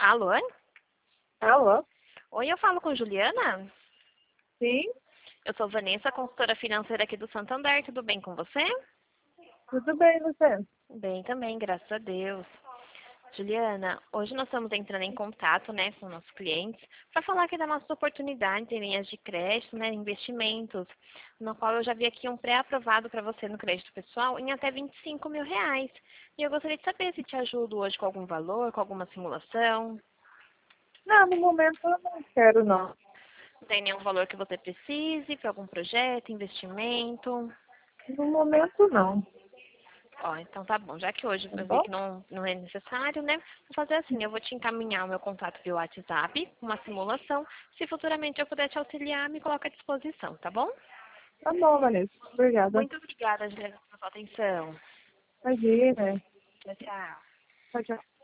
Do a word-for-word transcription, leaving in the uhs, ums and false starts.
Alô? Alô? Oi, eu falo com Juliana? Sim, Eu sou Vanessa, consultora financeira aqui do Santander. Tudo bem com você? tudo bem, você? Bem também, graças a Deus. Juliana, hoje nós estamos entrando em contato, né, com nossos clientes para falar aqui das nossas oportunidades em linhas de crédito, né, investimentos, no qual eu já vi aqui um pré-aprovado para você no crédito pessoal em até vinte e cinco mil reais. E eu gostaria de saber se te ajudo hoje com algum valor, com alguma simulação. Não, no momento eu não quero, não. Não tem nenhum valor que você precise para algum projeto, investimento? No momento, não. Ó, então tá bom. Já que hoje Tá eu vi bom? que não, não é necessário, né? Vou fazer assim, eu vou te encaminhar o meu contato via WhatsApp, uma simulação. Se futuramente eu puder te auxiliar, me coloca à disposição, tá bom? Tá bom, Vanessa. Obrigada. Muito obrigada, Juliana, pela sua atenção. Imagina. Tchau, tchau. Tchau, tchau.